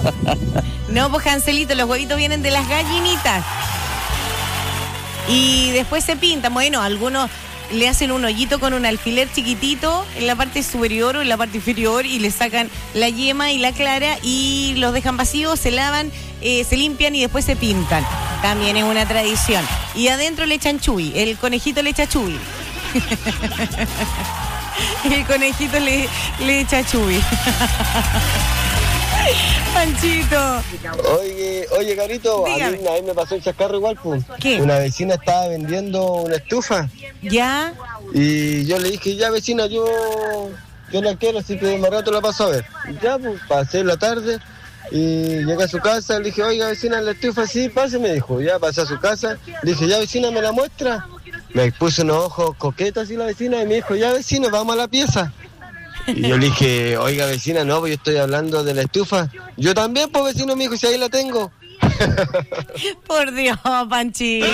No, pues Cancelito, los huevitos vienen de las gallinitas. Y después se pintan. Bueno, algunos le hacen un hoyito con un alfiler chiquitito en la parte superior o en la parte inferior y le sacan la yema y la clara y los dejan vacíos, se lavan, se limpian y después se pintan. También es una tradición. Y adentro le echan chuy, el conejito le echa chuy. El conejito le echa chuy. Panchito. Oye, Carito, dígame. a mí una vez me pasó el chascarro igual, pues. ¿Qué? Una vecina estaba vendiendo una estufa. ¿Ya? Y yo le dije, ya vecina, yo la quiero, así que más rato la paso a ver. Ya, pues, pasé la tarde y llegué a su casa, le dije, oiga, vecina, la estufa, sí, pase, me dijo. Ya pasé a su casa, le dije, ya, vecina, ¿me la muestra? Me puso unos ojos coquetos así la vecina y me dijo, ya, vecino, vamos a la pieza. Y yo le dije, oiga, vecina, no, pues yo estoy hablando de la estufa. Yo también, pues, vecino, me dijo, si ahí la tengo. Por Dios, Panchito.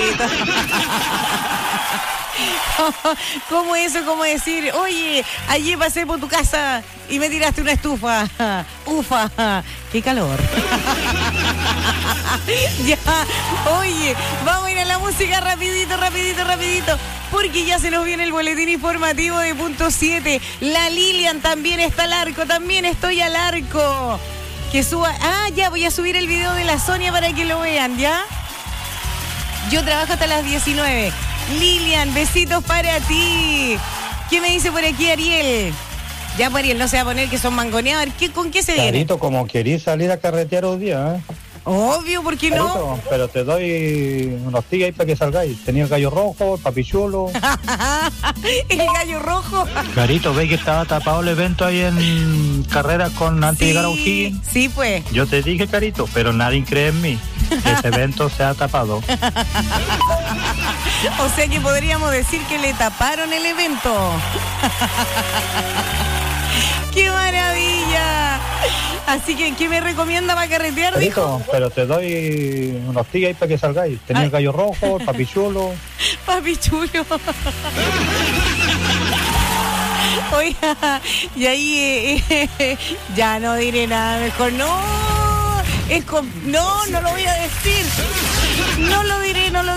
¿Cómo eso? ¿Cómo decir? Oye, ayer pasé por tu casa y me tiraste una estufa. Ufa, qué calor. Ya, oye, vamos a ir a la música rapidito, porque ya se nos viene el boletín informativo de Punto 7. La Lilian también está al arco, también estoy al arco. Que suba, ya voy a subir el video de la Sonia para que lo vean, ¿ya? Yo trabajo hasta las 19. Lilian, besitos para ti. ¿Qué me dice por aquí Ariel? Ya, pues, Ariel, no se va a poner que son mangoneados. ¿Con qué se viene? Carito, como querís salir a carretear hoy día, ¿eh? Obvio, ¿por qué no? Carito, pero te doy unos tigas ahí para que salgáis. Tenía el gallo rojo, el papichulo. El gallo rojo. Carito, ¿veis que estaba tapado el evento ahí en carreras con antes de llegar a O'Higgins? Sí, pues. Yo te dije, Carito, pero nadie cree en mí. Ese evento se ha tapado. O sea que podríamos decir que le taparon el evento. ¡Qué maravilla! Así que, ¿qué me recomienda para carretear? Carito, Dijo. pero te doy unos tigas ahí para que salgáis. Tenía el gallo rojo, el papichulo. Papichulo. Oiga, y ahí ya no diré nada, mejor no. No lo voy a decir. No lo diré, no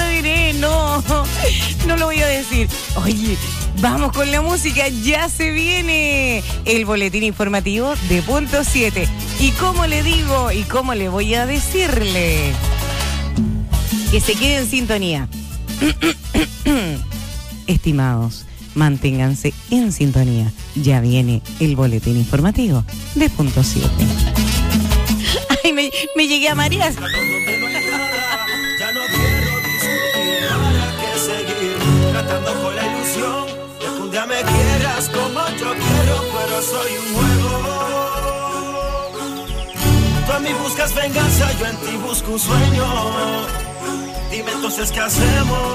lo voy a decir. Oye, vamos con la música, ya se viene el boletín informativo de Punto 7. Y cómo le digo, y cómo le voy a decirle, que se quede en sintonía. Estimados, manténganse en sintonía. Ya viene el boletín informativo de Punto 7. Ay, me llegué a marear. Ya no quiero discutir, para qué seguir tratando con la ilusión de que un día me quieras como yo quiero, pero soy un juego. Tú en mí buscas venganza, yo en ti busco un sueño. Dime entonces qué hacemos.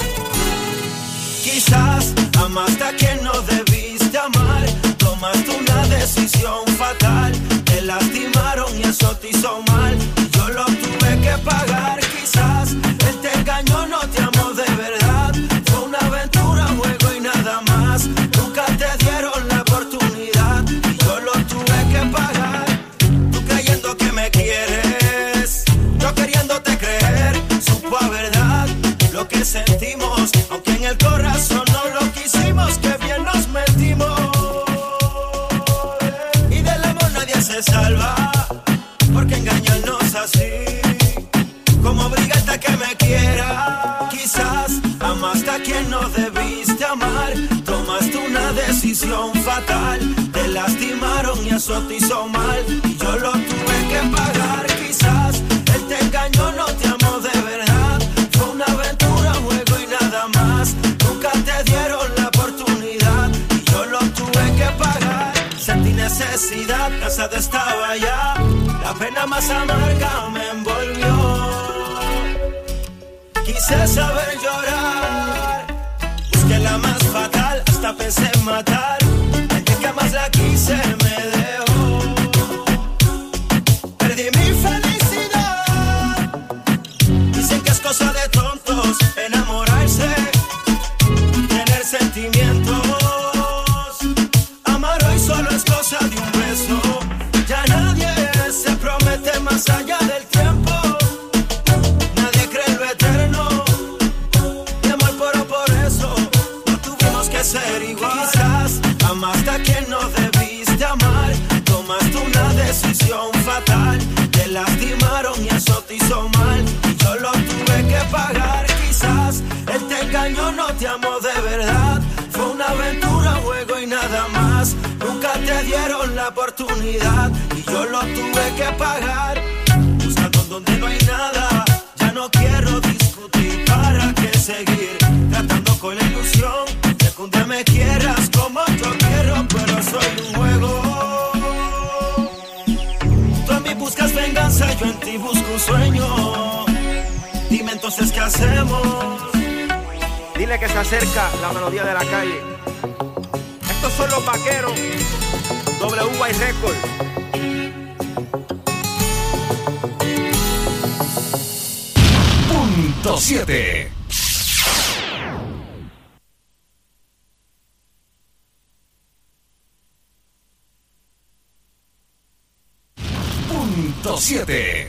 Quizás amaste a quien no debiste amar, tomaste una decisión fatal, te lastimaron y eso te hizo mal, yo lo tuve que pagar. Quizás él te engañó, no te amó de verdad, fue una aventura, un juego y nada más, nunca te dieron la oportunidad y yo lo tuve que pagar. Tú creyendo que me quieres, yo queriéndote creer, supo a verdad lo que sentimos, aunque en el corazón no lo quisimos, que bien nos metimos. Y del amor nadie se salva, porque engañarnos así, como obligarte a que me quiera. Quizás amaste a quien no debiste amar, tomaste una decisión fatal, te lastimaron y eso te hizo mal, y yo lo tuve que pagar. Quizás él te engañó, no te amó de verdad, fue una aventura, un juego y nada más, nunca te dieron la oportunidad y yo lo tuve que pagar. Sentí necesidad, cansado estaba ya, la pena más amarga me envolvió. Quise saber llorar, busqué la más fatal, hasta pensé en matar, el que más la quise me dejó. Perdí mi felicidad, dicen que es cosa de tontos enamorarse, tener sentimientos, amar hoy solo es cosa de un beso, ya nadie se promete traición fatal. Te lastimaron y eso te hizo mal. Y yo lo tuve que pagar. Quizás él te engañó, no te amó de verdad. Fue una aventura, un juego y nada más. Nunca te dieron la oportunidad. Y yo lo tuve que pagar. Buscando donde no hay nada. Ya no quiero discutir, para qué seguir tratando con la ilusión de que un día me quieras como yo quiero, pero soy un juego. Tú en mí buscas venganza, yo en ti busco un sueño. Dime entonces qué hacemos. Dile que se acerca la melodía de la calle. Estos son los vaqueros. WY Record. Punto 7. Punto 7.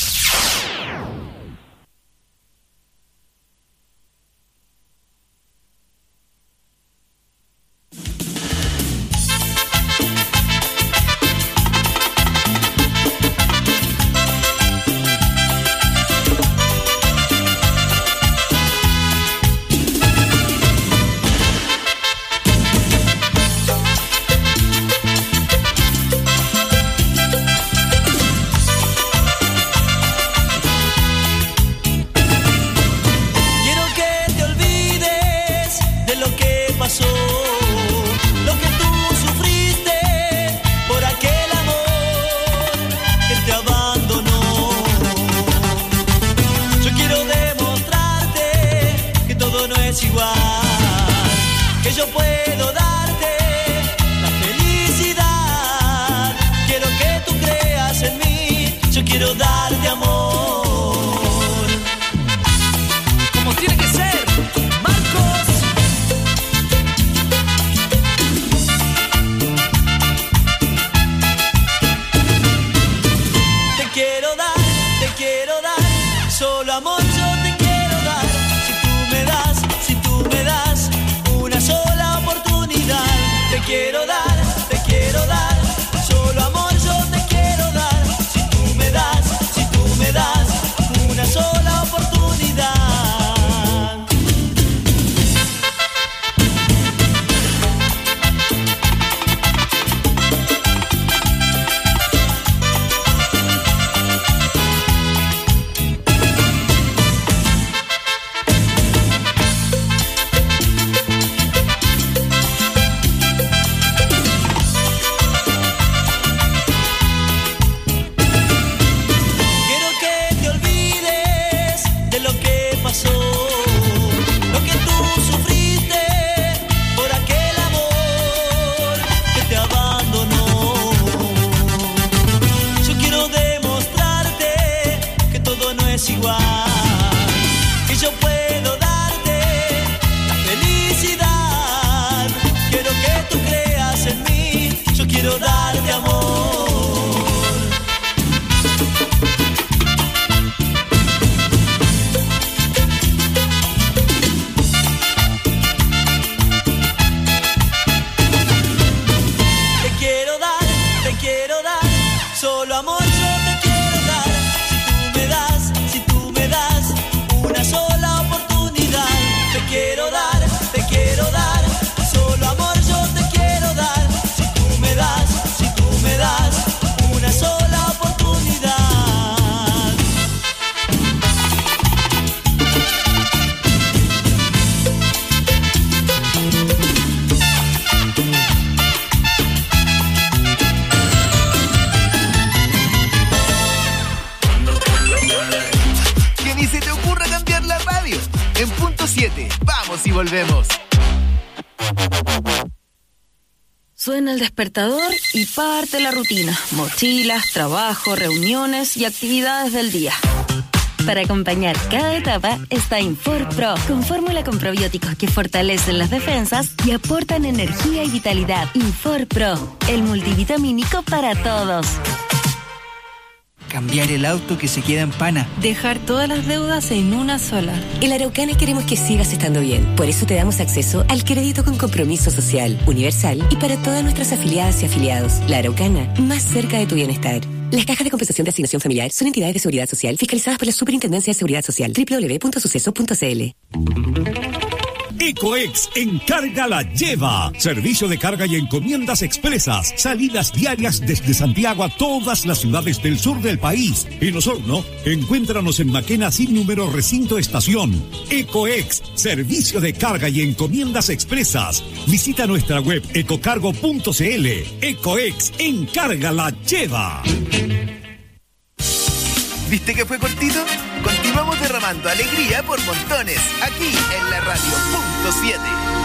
Volvemos. Suena el despertador y parte la rutina. Mochilas, trabajo, reuniones y actividades del día. Para acompañar cada etapa está Infor Pro, con fórmula con probióticos que fortalecen las defensas y aportan energía y vitalidad. Infor Pro, el multivitamínico para todos. Cambiar el auto que se queda en pana. Dejar todas las deudas en una sola. En La Araucana queremos que sigas estando bien. Por eso te damos acceso al crédito con compromiso social, universal y para todas nuestras afiliadas y afiliados. La Araucana, más cerca de tu bienestar. Las cajas de compensación de asignación familiar son entidades de seguridad social fiscalizadas por la Superintendencia de Seguridad Social. www.suceso.cl. Ecoex Encarga la Lleva. Servicio de carga y encomiendas expresas. Salidas diarias desde Santiago a todas las ciudades del sur del país. En Osorno, encuéntranos en Maquena sin número recinto estación. Ecoex, servicio de carga y encomiendas expresas. Visita nuestra web ecocargo.cl. Ecoex Encarga la Lleva. ¿Viste que fue cortito? Continuamos derramando alegría por montones, aquí en la radio punto 7.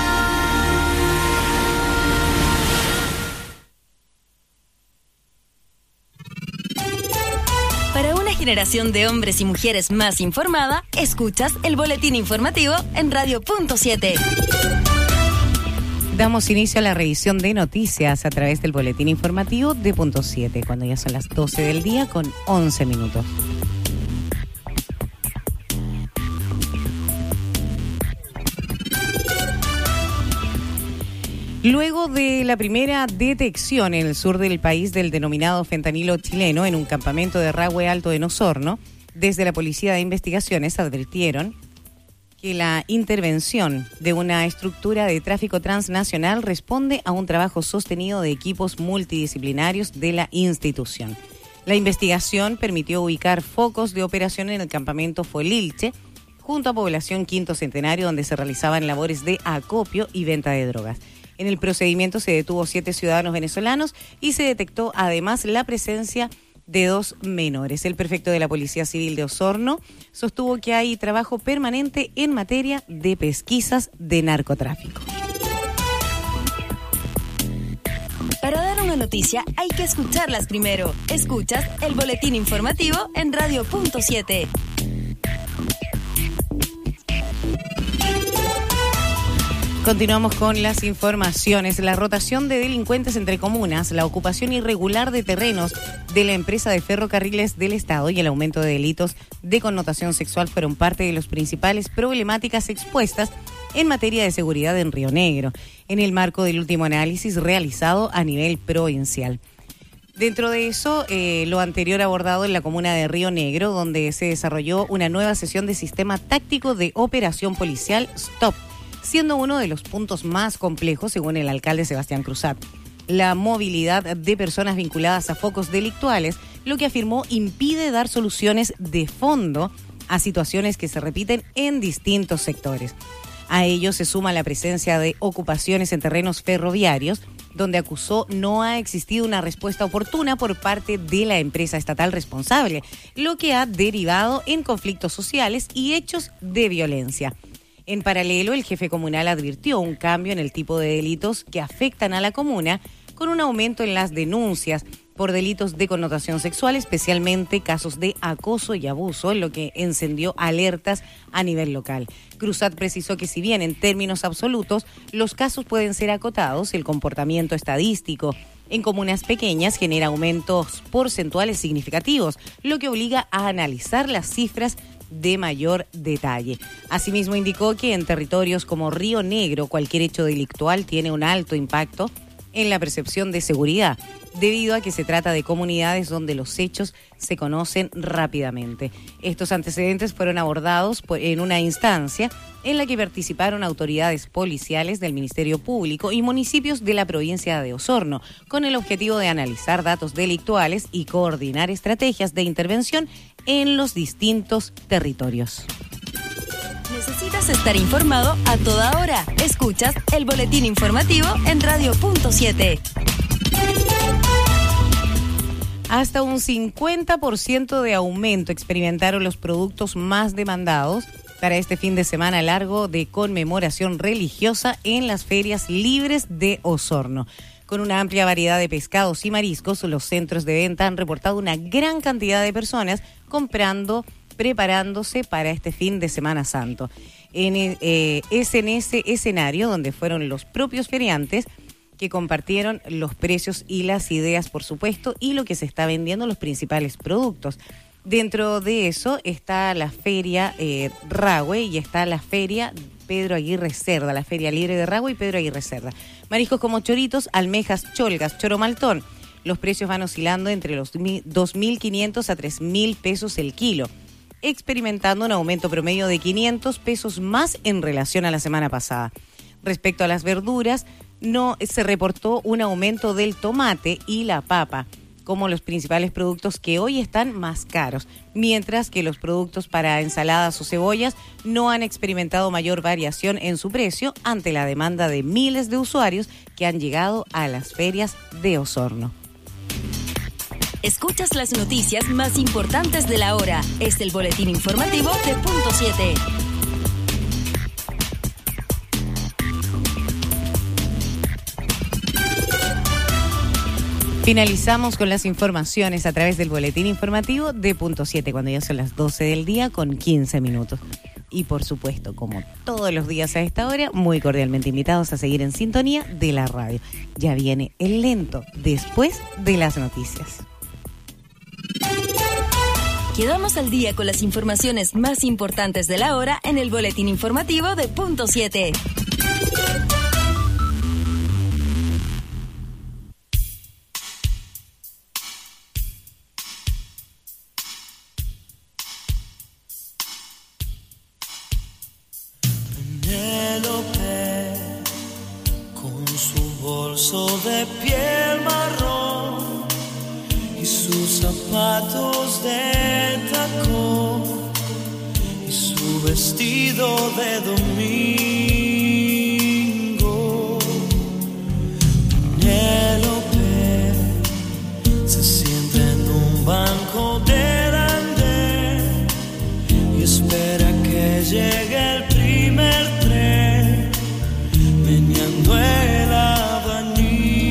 Para una generación de hombres y mujeres más informada, escuchas el boletín informativo en radio punto 7. Damos inicio a la revisión de noticias a través del boletín informativo de punto 7, cuando ya son las 12 del día con 11 minutos. Luego de la primera detección en el sur del país del denominado fentanilo chileno en un campamento de Rahue Alto en Osorno, desde la Policía de Investigaciones advirtieron que la intervención de una estructura de tráfico transnacional responde a un trabajo sostenido de equipos multidisciplinarios de la institución. La investigación permitió ubicar focos de operación en el campamento Folilche, junto a población Quinto Centenario, donde se realizaban labores de acopio y venta de drogas. En el procedimiento se detuvo 7 ciudadanos venezolanos y se detectó además la presencia de 2 menores. El prefecto de la Policía Civil de Osorno sostuvo que hay trabajo permanente en materia de pesquisas de narcotráfico. Para dar una noticia hay que escucharlas primero. Escuchas el boletín informativo en radio punto 7. Continuamos con las informaciones. La rotación de delincuentes entre comunas, la ocupación irregular de terrenos de la empresa de ferrocarriles del Estado y el aumento de delitos de connotación sexual fueron parte de las principales problemáticas expuestas en materia de seguridad en Río Negro, en el marco del último análisis realizado a nivel provincial. Dentro de eso, lo anterior abordado en la comuna de Río Negro, donde se desarrolló una nueva sesión de sistema táctico de operación policial STOP, siendo uno de los puntos más complejos, según el alcalde Sebastián Cruzat. La movilidad de personas vinculadas a focos delictuales, lo que afirmó impide dar soluciones de fondo a situaciones que se repiten en distintos sectores. A ello se suma la presencia de ocupaciones en terrenos ferroviarios, donde acusó no ha existido una respuesta oportuna por parte de la empresa estatal responsable, lo que ha derivado en conflictos sociales y hechos de violencia. En paralelo, el jefe comunal advirtió un cambio en el tipo de delitos que afectan a la comuna, con un aumento en las denuncias por delitos de connotación sexual, especialmente casos de acoso y abuso, en lo que encendió alertas a nivel local. Cruzat precisó que si bien en términos absolutos los casos pueden ser acotados, el comportamiento estadístico en comunas pequeñas genera aumentos porcentuales significativos, lo que obliga a analizar las cifras de mayor detalle. Asimismo, indicó que en territorios como Río Negro cualquier hecho delictual tiene un alto impacto en la percepción de seguridad, debido a que se trata de comunidades donde los hechos se conocen rápidamente. Estos antecedentes fueron abordados en una instancia en la que participaron autoridades policiales del Ministerio Público y municipios de la provincia de Osorno, con el objetivo de analizar datos delictuales y coordinar estrategias de intervención en los distintos territorios. Necesitas estar informado a toda hora. Escuchas el boletín informativo en radio punto 7. Hasta un 50% de aumento experimentaron los productos más demandados para este fin de semana largo de conmemoración religiosa en las ferias libres de Osorno. Con una amplia variedad de pescados y mariscos, los centros de venta han reportado una gran cantidad de personas comprando, preparándose para este fin de Semana Santo. Es en ese escenario donde fueron los propios feriantes que compartieron los precios y las ideas, por supuesto, y lo que se está vendiendo, los principales productos. Dentro de eso está la feria Rahue y está la feria Pedro Aguirre Cerda, la feria libre de Rahue y Pedro Aguirre Cerda. Mariscos como choritos, almejas, cholgas, choromaltón, los precios van oscilando entre los 2.500 a 3.000 pesos el kilo, experimentando un aumento promedio de 500 pesos más en relación a la semana pasada. Respecto a las verduras, no se reportó un aumento del tomate y la papa, como los principales productos que hoy están más caros, mientras que los productos para ensaladas o cebollas no han experimentado mayor variación en su precio ante la demanda de miles de usuarios que han llegado a las ferias de Osorno. Escuchas las noticias más importantes de la hora. Es el boletín informativo de Punto 7. Finalizamos con las informaciones a través del boletín informativo de Punto 7, cuando ya son las 12 del día con 15 minutos. Y por supuesto, como todos los días a esta hora, muy cordialmente invitados a seguir en sintonía de la radio. Ya viene el lento después de las noticias. Quedamos al día con las informaciones más importantes de la hora en el boletín informativo de Punto 7. De piel marrón y sus zapatos de tacón y su vestido de domingo. Penélope se sienta en un banco del andén y espera que llegue el primer tren, meneando el abanico.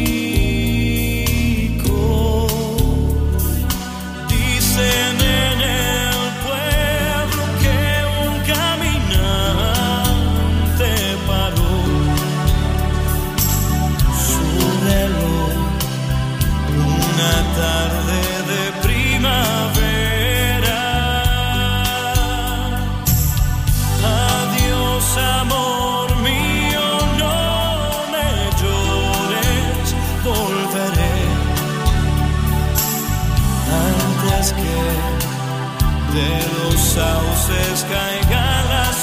Dicen en el pueblo que un caminante paró su reloj una tarde de primavera. Adiós, amor mío, no me llores, volveré antes que de los sauces caigan las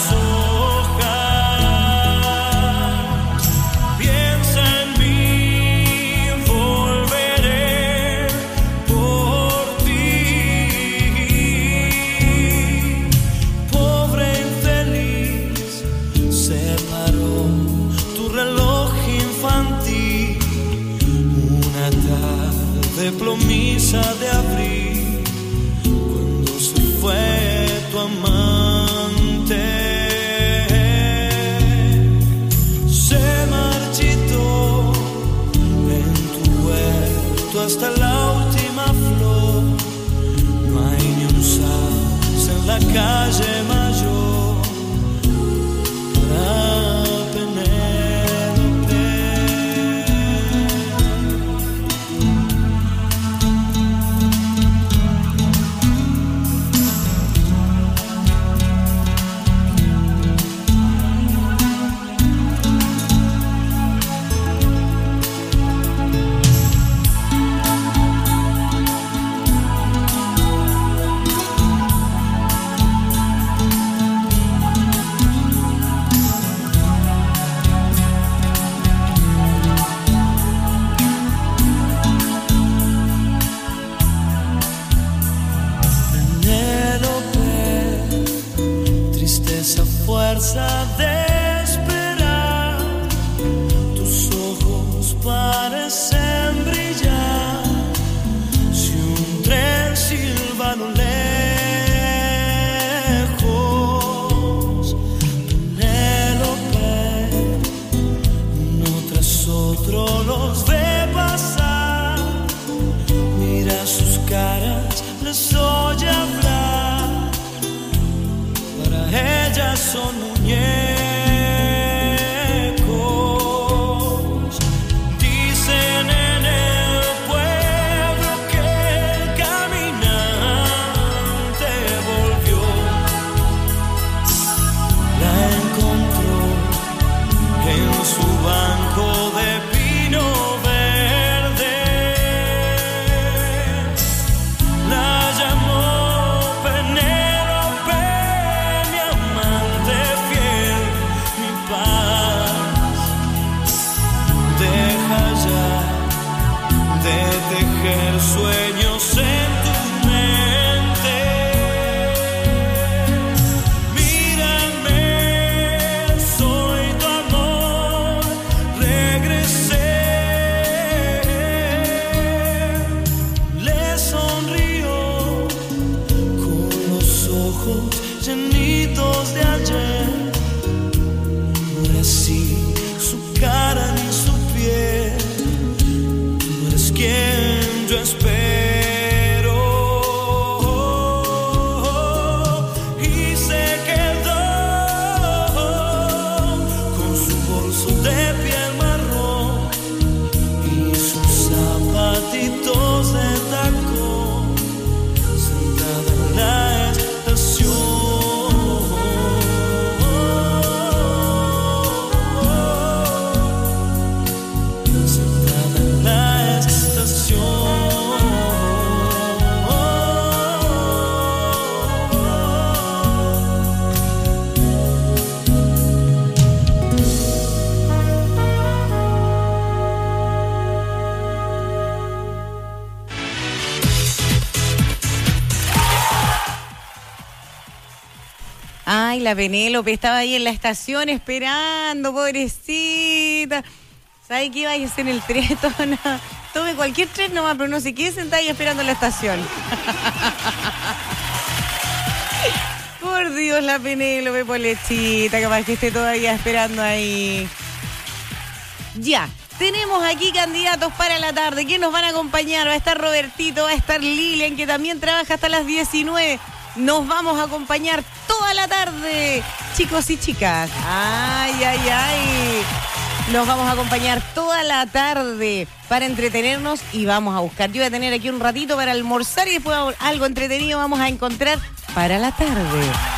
hojas. Piensa en mí, volveré por ti. Pobre infeliz, se paró tu reloj infantil una tarde plomiza de abril, cuando se fue tu amante. Se marchitó en tu huerto hasta la última flor. No hay ni un sauce en la calle mayor para Penélope. Fuerza de esperar, tus ojos parecen brillar. Si un tren silba a lo lejos, Penélope, uno tras otro los ve pasar. Mira sus caras, les oye hablar. Para ellas son muñecos. Dicen en el pueblo que el caminante volvió. La encontró en su banco de pino verde. Ay, la Penélope estaba ahí en la estación esperando, pobrecita. ¿Sabe qué? Vayas en el tren, tome cualquier tren nomás, pero no se quede sentada ahí esperando en la estación. Por Dios, la Penélope, pobrecita, capaz que esté todavía esperando ahí. Ya, tenemos aquí candidatos para la tarde. ¿Quién nos van a acompañar? Va a estar Robertito, va a estar Lilian, que también trabaja hasta las 19. Nos vamos a acompañar toda la tarde, chicos y chicas. Ay, ay, ay. Nos vamos a acompañar toda la tarde para entretenernos y vamos a buscar. Yo voy a tener aquí un ratito para almorzar y después algo entretenido vamos a encontrar para la tarde.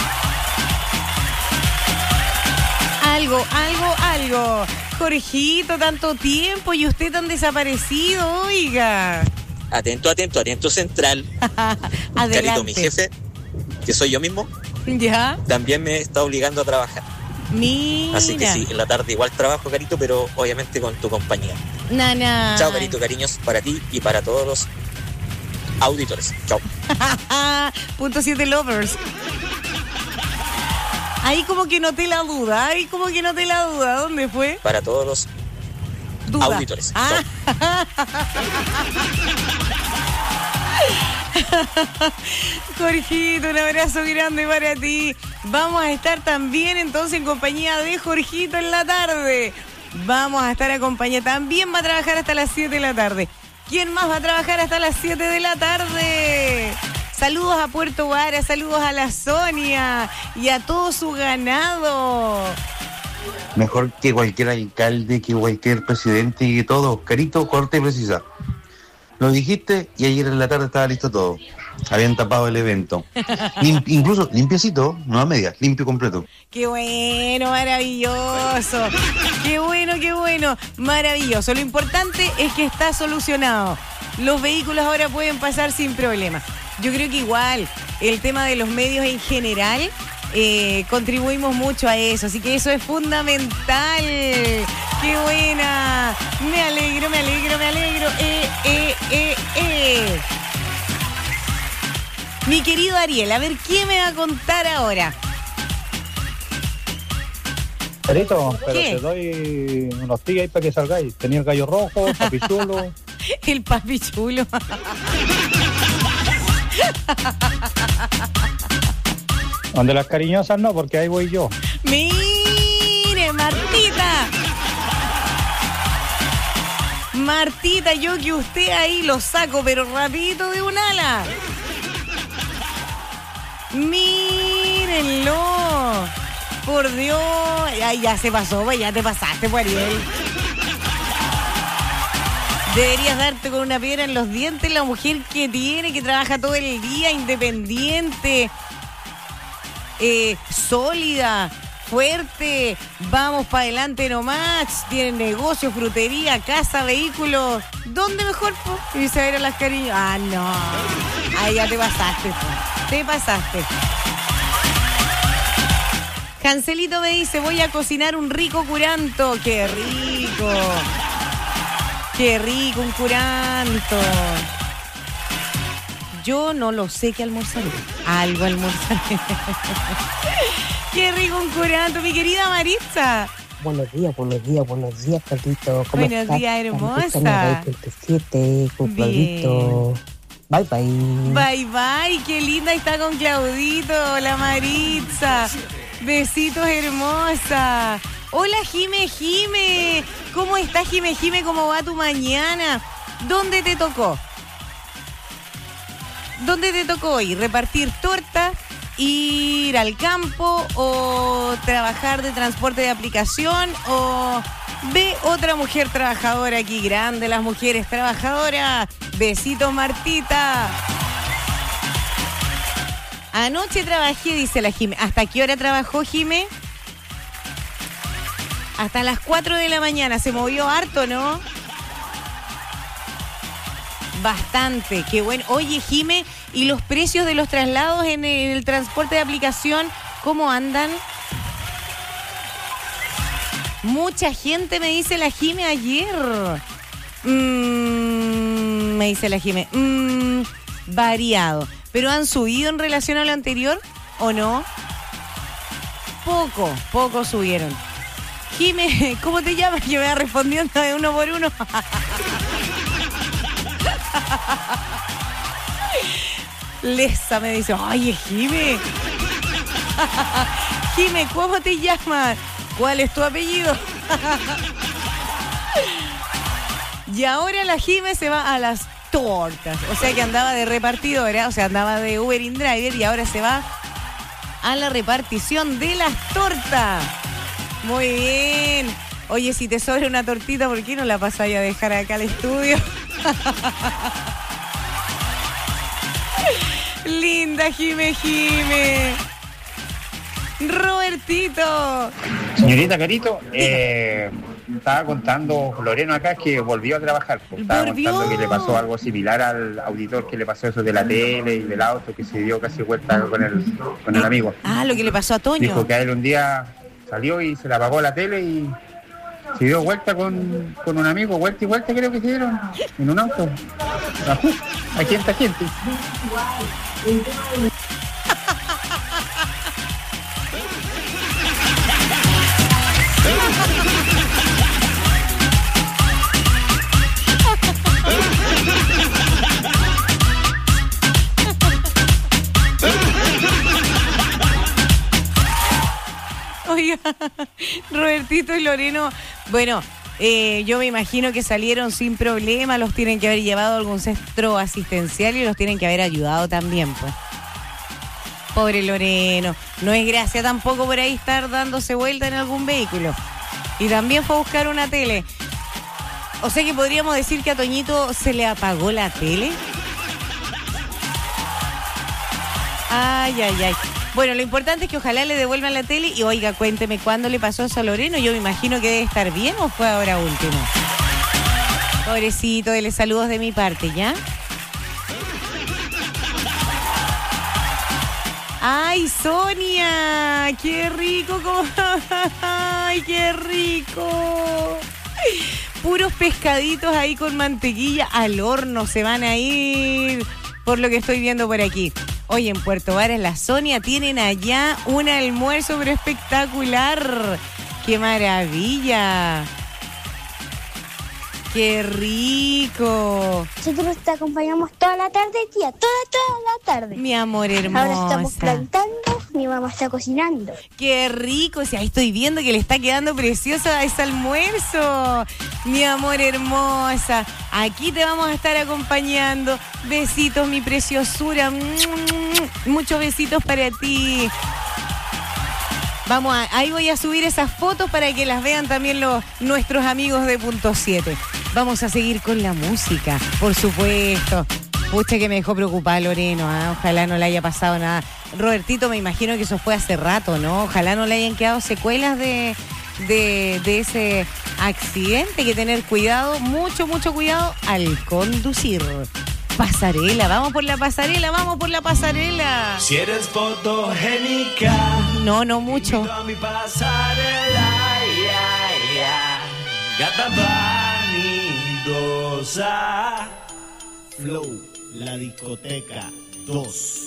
Algo. Jorgito, tanto tiempo y usted tan desaparecido, oiga. Atento central. Adelante. Carito, mi jefe, que soy yo mismo, ¿ya? También me está obligando a trabajar. Mira. Así que sí, en la tarde igual trabajo, Carito, pero obviamente con tu compañía. Nana. Chao, Carito, cariños para ti y para todos los auditores. Chao. .7 lovers. Ahí como que noté la duda. ¿Dónde fue? Para todos los auditores. Chao. Jorgito, un abrazo grande para ti. Vamos a estar también entonces en compañía de Jorgito en la tarde. Vamos a estar acompañados. También va a trabajar hasta las 7 de la tarde. ¿Quién más va a trabajar hasta las 7 de la tarde? Saludos a Puerto Vara, saludos a la Sonia y a todo su ganado. Mejor que cualquier alcalde, que cualquier presidente y todo. Carito, corta y precisa. Lo dijiste y ayer en la tarde estaba listo todo. Habían tapado el evento. Incluso limpiecito, no a medias, limpio completo. Qué bueno, maravilloso. Qué bueno, maravilloso. Lo importante es que está solucionado. Los vehículos ahora pueden pasar sin problema. Yo creo que igual el tema de los medios en general contribuimos mucho a eso, así que eso es fundamental. ¡Qué buena! Me alegro. Mi querido Ariel, a ver, ¿quién me va a contar ahora? Perito, pero ¿qué? te doy unos días ahí para que salgáis. Tenía el gallo rojo, papichulo. El papichulo. Donde las cariñosas no, porque ahí voy yo. Mire, Martita, yo que usted ahí lo saco, pero rapidito de un ala. Mírenlo. Por Dios. Ay, ya se pasó, pues ya te pasaste, pues, Ariel. Deberías darte con una piedra en los dientes la mujer que trabaja todo el día, independiente, sólida, fuerte, vamos para adelante nomás, tiene negocio, frutería, casa, vehículos. ¿Dónde mejor? Irse a ver a las cariños. Ah, no. Ahí ya te pasaste. Te pasaste. Cancelito me dice, voy a cocinar un rico curanto. ¡Qué rico! ¡Qué rico un curanto! Yo no lo sé qué almorzaré. Algo almorzaré. ¡Qué rico un curanto, mi querida Maritza! Buenos días, Carlito. ¿Cómo buenos estás? Días, hermosa. 27, con Claudito. Bye, bye. Bye, bye. Qué linda está con Claudito, la Maritza. Besitos, hermosa. Hola, Jime. ¿Cómo estás, Jime? ¿Cómo va tu mañana? ¿Dónde te tocó? ¿Dónde te tocó hoy? ¿Repartir torta? ¿Ir al campo? ¿O trabajar de transporte de aplicación? ¿O ve otra mujer trabajadora aquí? Grande las mujeres trabajadoras. Besitos, Martita. Anoche trabajé, dice la Jime. ¿Hasta qué hora trabajó, Jime? Hasta las 4 de la mañana. Se movió harto, ¿no? Bastante, qué bueno. Oye, Jime, ¿y los precios de los traslados en el transporte de aplicación, cómo andan? Mucha gente, me dice la Jime ayer. Me dice la Jime. Variado. ¿Pero han subido en relación a lo anterior o no? poco subieron. Jime, ¿cómo te llamas? Yo me voy respondiendo de uno por uno. Lesa me dice, oye, Jime. Jime, ¿cómo te llamas? ¿Cuál es tu apellido? Y ahora la Jime se va a las tortas. O sea que andaba de repartidora, o sea, andaba de Uber and Driver y ahora se va a la repartición de las tortas. Muy bien. Oye, si te sobra una tortita, ¿por qué no la pasáis a dejar acá al estudio? Linda Jime. Robertito. Señorita Carito, estaba contando Loreno acá que volvió a trabajar. Estaba contando que le pasó algo similar al auditor, que le pasó eso de la tele y del auto, que se dio casi vuelta con el amigo. Ah, lo que le pasó a Toño. Dijo que a él un día salió y se le apagó la tele y se dio vuelta con un amigo, vuelta y vuelta creo que se dieron en un auto. Aquí está gente. Oiga, Robertito y Loreno, bueno, yo me imagino que salieron sin problema, los tienen que haber llevado a algún centro asistencial y los tienen que haber ayudado también, pues. Pobre Loreno, no es gracia tampoco por ahí estar dándose vuelta en algún vehículo. Y también fue a buscar una tele. O sea que podríamos decir que a Toñito se le apagó la tele. Ay. Bueno, lo importante es que ojalá le devuelvan la tele y oiga, cuénteme cuándo le pasó eso a Loreno. Yo me imagino que debe estar bien o fue ahora último. Pobrecito, dele saludos de mi parte, ¿ya? ¡Ay, Sonia! ¡Qué rico! ¡Ay, qué rico! Puros pescaditos ahí con mantequilla al horno se van a ir, por lo que estoy viendo por aquí. Oye, en Puerto Varas, la Sonia, tienen allá un almuerzo pero espectacular. ¡Qué maravilla! ¡Qué rico! Nosotros te acompañamos toda la tarde, tía, toda la tarde. Mi amor hermosa. Ahora estamos plantando, mi mamá está cocinando. ¡Qué rico! O sea, ahí estoy viendo que le está quedando preciosa ese almuerzo. Mi amor hermosa. Aquí te vamos a estar acompañando. Besitos, mi preciosura. Muchos besitos para ti. Ahí voy a subir esas fotos para que las vean también nuestros amigos de Punto 7. Vamos a seguir con la música, por supuesto. Pucha que me dejó preocupada Loreno, ¿eh? Ojalá no le haya pasado nada. Robertito, me imagino que eso fue hace rato, ¿no? Ojalá no le hayan quedado secuelas de ese accidente. Hay que tener cuidado, mucho cuidado al conducir. Pasarela, vamos por la pasarela. Si eres fotogénica, no mucho. A mi pasarela, gata vanidosa. Flow, la discoteca 2.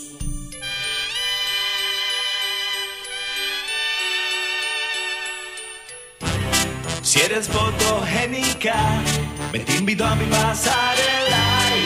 Si eres fotogénica, ven te invito a mi pasarela,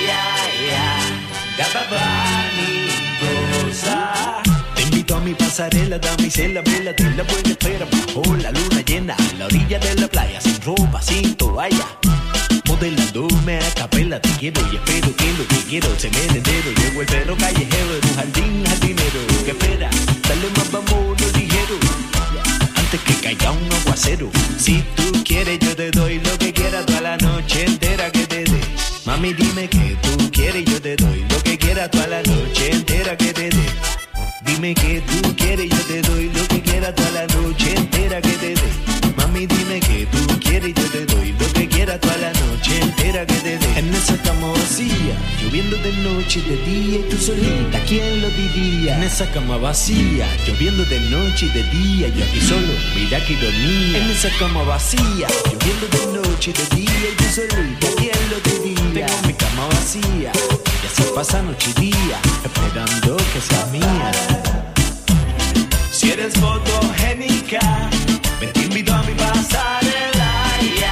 gata vanidosa. Te invito a mi pasarela, damisela, vela, te la buena espera bajo la luna llena, a la orilla de la playa, sin ropa, sin toalla. Modelándome a capela, te quiero y espero que lo que quiero se me entero. Llego el perro callejero en un jardinero. ¿Qué espera? Dale más, vámonos ligero, antes que caiga un aguacero. Si tú quieres yo te doy lo que quieras toda la noche entera que te dé. Mami dime que tú quieres yo te doy lo que quieras toda la noche entera que te dé. Dime que tú quieres yo te doy lo que quieras toda la noche entera que te dé. Mami dime que tú quieres yo te doy lo que quieras toda la noche entera que te dé. En esa cama vacía, lloviendo de noche y de día y tú solita, ¿quién lo diría? En esa cama vacía, lloviendo de noche y de día, yo aquí solo, mira qué ironía. En esa cama vacía, lloviendo de noche y de día y tú solita, ¿quién lo diría? Tengo mi cama vacía, y así pasa noche y día, esperando que sea mía. Si eres fotogénica, ven te invito a mi pasarela,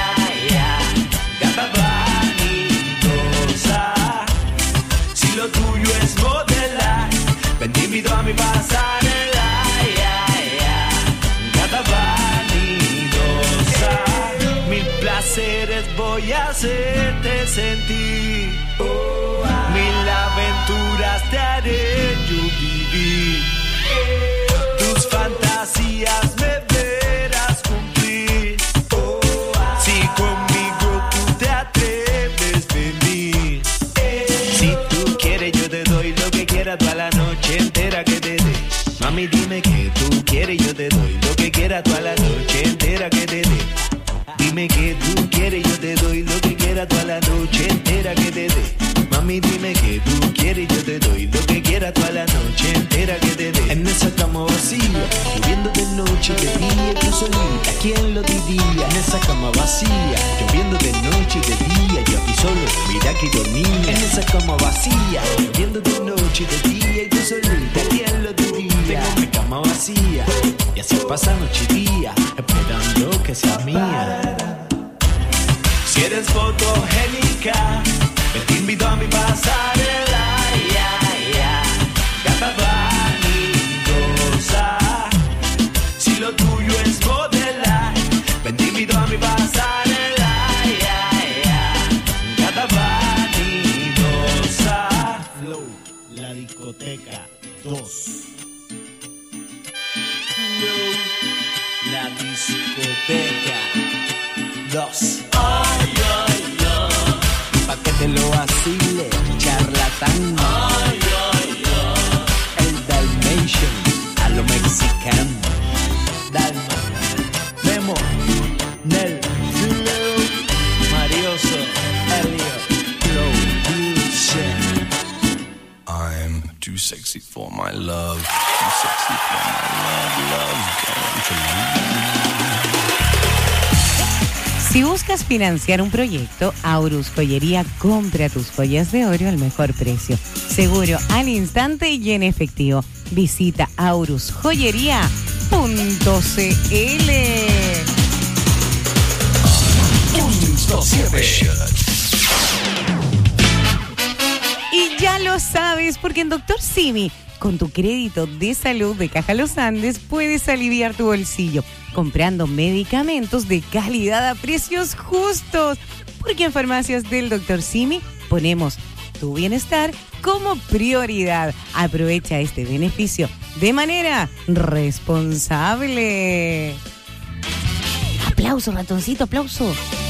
gata vanidosa. Si lo tuyo es modelar, ven te invito a mi pasarela, gata vanidosa. Mil placeres voy a hacerte sentir, mil aventuras te haré yo vivir. Tus fantasías me verás cumplir. Si conmigo tú te atreves a venir. Si tú quieres yo te doy lo que quieras toda la noche entera que te dé. Mami dime que tú quieres yo te doy lo que quieras toda la noche entera que te dé. Dime que tú quieres yo te doy lo que quieras toda la noche entera que te dé. Mami dime que tú quieres yo te doy lo que quieras toda la noche entera que te dé. En esa cama vacía, lloviendo de noche, de día, tú solita, ¿quién lo diría? En esa cama vacía, lloviendo de noche y de día, yo aquí solo, mira que dormía. En esa cama vacía, lloviendo de noche y de día, y tú solita, ¿quién lo diría? Tengo mi cama vacía, y así pasa noche y día, esperando que sea mía. Si eres fotogénica, te invito a mi pasarela, gata vanidosa. Si lo tuyo es modelar, ven te invito a mi pasarela, gata vanidosa. Flow, la discoteca 2. Flow, la discoteca 2. Pa' que te lo vacile, charlatán. El Dalmatian, a lo mexicano. Dalma, Memo, Nel, Flow, Marioso, Elio, Flow, Lucian. I'm too sexy for my love, too sexy for my love, love's going to leave. Si buscas financiar un proyecto, Aurus Joyería compra tus joyas de oro al mejor precio. Seguro, al instante y en efectivo. Visita aurusjoyería.cl. Y ya lo sabes, porque en Dr. Simi, con tu crédito de salud de Caja Los Andes, puedes aliviar tu bolsillo comprando medicamentos de calidad a precios justos. Porque en Farmacias del Dr. Simi ponemos tu bienestar como prioridad. Aprovecha este beneficio de manera responsable. Aplauso, ratoncito, aplauso.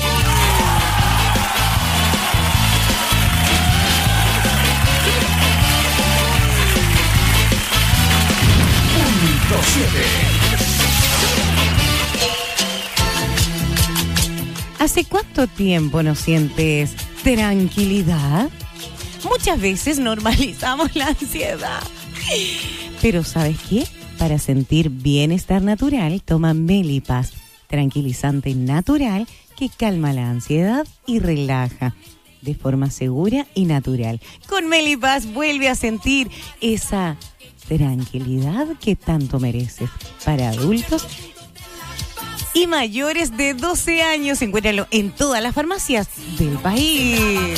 ¿Hace cuánto tiempo no sientes tranquilidad? Muchas veces normalizamos la ansiedad. Pero ¿sabes qué? Para sentir bienestar natural, toma Melipaz, tranquilizante natural que calma la ansiedad y relaja de forma segura y natural. Con Melipaz vuelve a sentir esa tranquilidad que tanto mereces. Para adultos y mayores de 12 años, encuéntralo en todas las farmacias del país.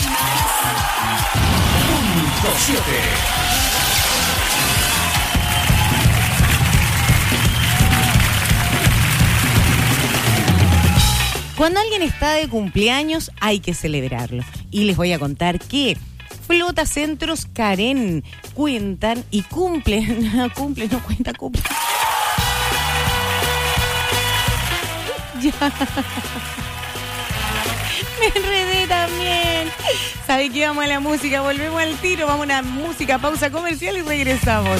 Cuando alguien está de cumpleaños hay que celebrarlo. Y les voy a contar que Flota Centros Karen cuentan y cumplen. Cumplen. Ya. Me enredé también. ¿Sabe qué? Vamos a la música, volvemos al tiro, vamos a una música, pausa comercial y regresamos.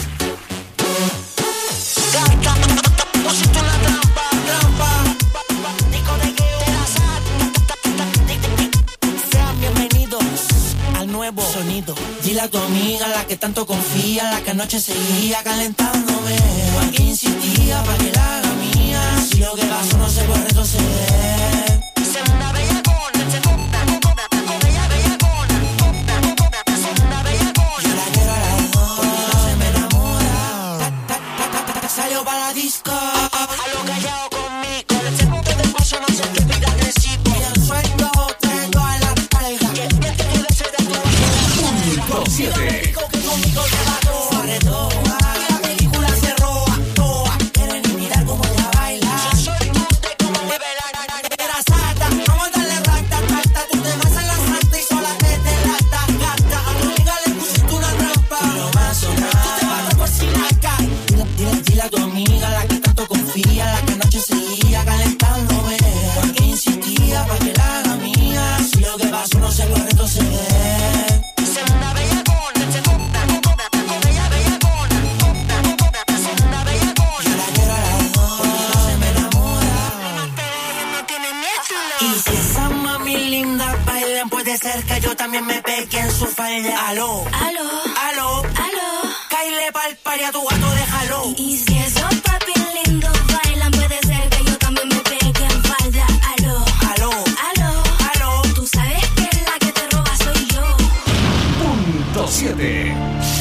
Sean bienvenidos al nuevo sonido. Dile a tu amiga, la que tanto confía, la que anoche seguía calentándome, la que insistía para que la haga mía. Si lo que pasó no se puede retroceder. Segunda bellacona, segunda bellacona. Segunda bellacona. Yo la quiero a las dos, porque no se me enamora. Salió para la disco. A lo callado conmigo, el segundo de paso no se te pida agresivo. Y el sueldo tengo a la pareja. Que bien te quieres ser de tu vida. Punto 7. Digo que conmigo te va todo. Sobre todo, la película se roba toa. Quieren imitar como ella baila. Yo soy tú de como mueve la sata. Vamos a darle rata, tata. Tú te vas en la santa y sola te rata, gata. A tu amiga le pusiste una trampa. Lo más sonado, tú te vas a por si la cae. Dile a tu amiga, la que tanto confía, la que anoche seguía calentándome. Porque insistía pa' que la haga mía. Si lo que pasó no se puede retroceder. Segunda bellacona, segunda bellacona. Segunda bellacona. Yo la quiero a las dos, porque no se me enamora. No tiene miedo. Y si esa mami linda bailan, puede ser que yo también me pegue en su falda. Aló, aló, aló, aló. Caile pa'l pari a tu gato, déjalo. Y si esos papi lindos bailan, puede ser que yo también me pegue en falda. Aló, aló, aló, aló. Tú sabes que la que te roba soy yo. Punto 7.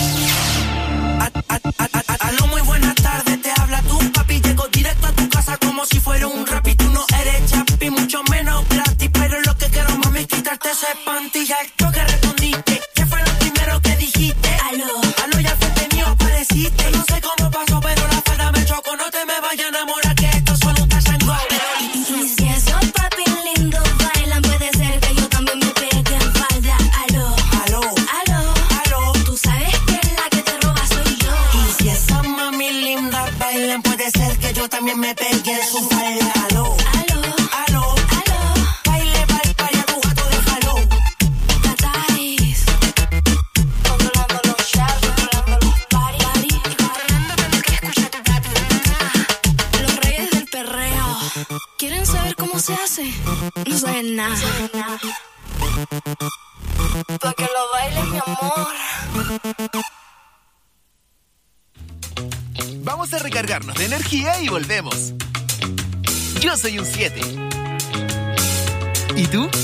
Aló, muy buenas tardes, te habla tu papi. Llego directo a tu casa como si fuera un rap. Y tú no eres chapi, mucho menos gratis. Pero lo que quiero, mami, es quitarte ese panty. Ya esto que respondiste, ¿qué fue lo primero que dijiste? Aló, aló, ya frente mío apareciste. No sé cómo pasó, pero la falda me chocó. No te me vayas a enamorar, que esto es solo un tachango. y si esos papi lindos bailan, puede ser que yo también me pegue en falda. Aló, aló, aló, aló. Tú sabes que la que te roba soy yo. Y si esa mami linda bailan, puede ser que yo también me pegue en su falda. Aló, aló, aló, aló. Baile pa'l pari a tu gato, déjalo. Tatáis. Controlando los shots, controlando los party. Que escucha tu papi. Los reyes del perreo. ¿Quieren saber cómo se hace? No saben nada. Pa' que lo bailes, mi amor. Vamos a recargarnos de energía y volvemos. Yo soy un 7. ¿Y tú?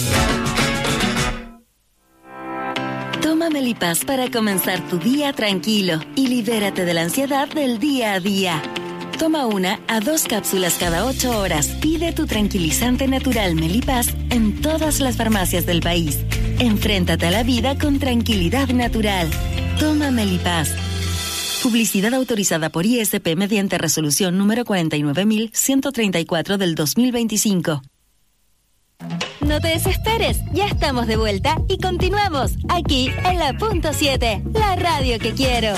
Toma Melipaz para comenzar tu día tranquilo y libérate de la ansiedad del día a día. Toma 1 a 2 cápsulas cada 8 horas. Pide tu tranquilizante natural Melipaz en todas las farmacias del país. Enfréntate a la vida con tranquilidad natural. Toma Melipaz. Publicidad autorizada por ISP mediante resolución número 49.134 del 2025. No te desesperes, ya estamos de vuelta y continuamos aquí en la Punto 7, la radio que quiero.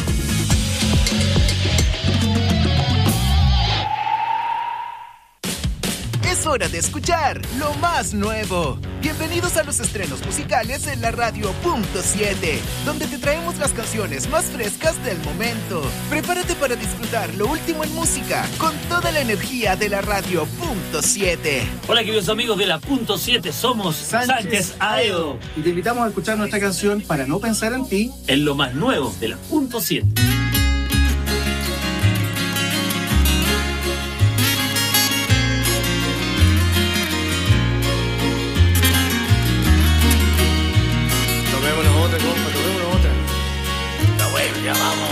Es hora de escuchar lo más nuevo. Bienvenidos a los estrenos musicales en la radio Punto 7, donde te traemos las canciones más frescas del momento. Prepárate para disfrutar lo último en música con toda la energía de la radio Punto 7. Hola queridos amigos de la Punto 7, somos Sánchez Aedo. Y te invitamos a escuchar nuestra canción Para no pensar en ti. En lo más nuevo de la Punto 7. Ya vamos.